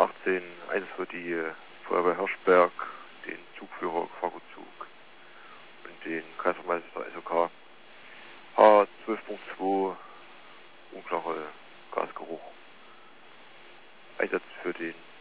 18, eines für die Feuerwehr Hirschberg, den Zugführer Gefahrgutzug und den Kaisermeister SOK H12.2, unklare Gasgeruch. Einsatz für den